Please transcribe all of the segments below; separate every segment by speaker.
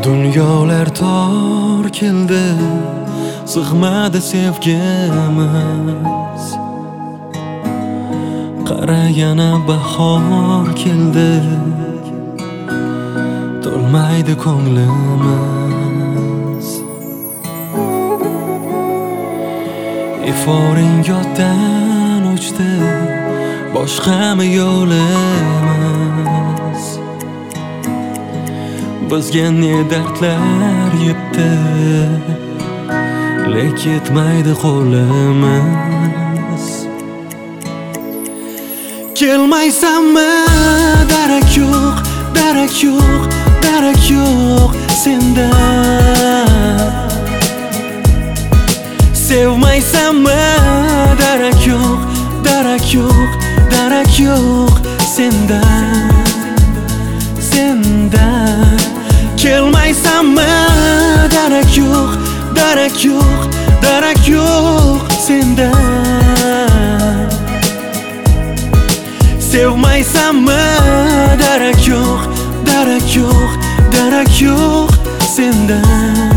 Speaker 1: Dunyolar tor keldi, sig'madi sevgimiz. Qara yana bahor keldi, to'lmaydi ko'nglimiz. Iforing yoddan o'chdi, boshqami yo'limiz? Bizga ne dardlar yetdi, lek yetmaydi qo'limiz. Kelmaysanmi? Darak yo'q, darak yo'q, darak yo'q sendan. Sevmaysanmi? Darak yo'q, darak yo'q, darak yo'q sendan. Sendan kelmaysanmi? Darak yo'q, darak yo'q, darak yo'q sendan. Sevmaysanmi? Darak yo'q, darak yo'q, darak yo'q sendan.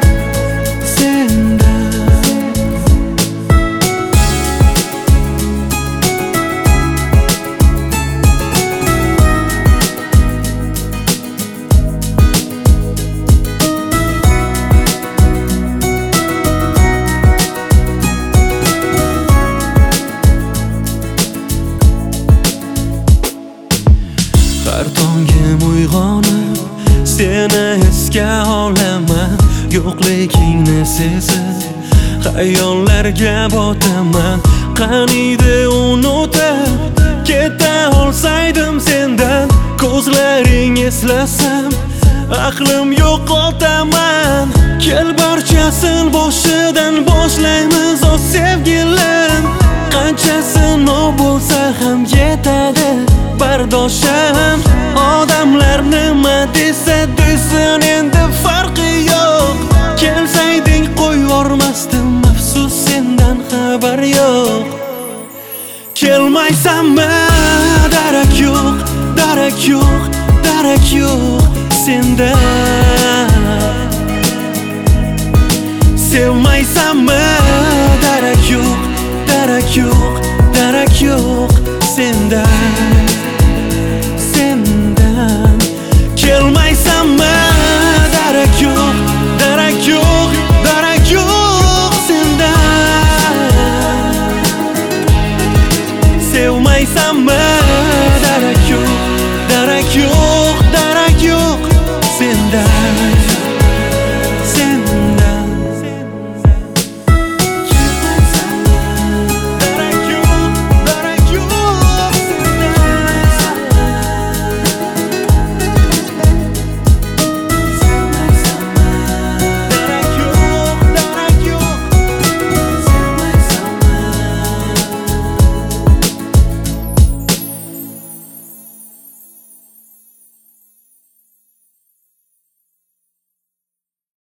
Speaker 1: Har tongim uyg'onib seni esga olaman, yo'qligingni sezib xayollarga botaman. Qaniydi unutib keta olsaydim sendan, ko'zlaring eslasam aqlim yo'qotaman. Kel barchasin boshidan boshlaymiz o sevgilim. Qancha sinov bo'lsa ham yetadi bardoshim. Odamlar nima desa desin, endi farqi yo'q. Kelsayding qo'yvormasdim, afsus sendan xabar yo'q. Kelmaysanmi? Darak yo'q, darak yo'q, darak yo'q sendan. Sevmaysanmi? Darak yo'q, darak yo'q, darak yo'q sendan. Sendan kelmaysanmi? Darak yo'q, darak yo'q, darak yo'q sendan. Sevmaysanmi?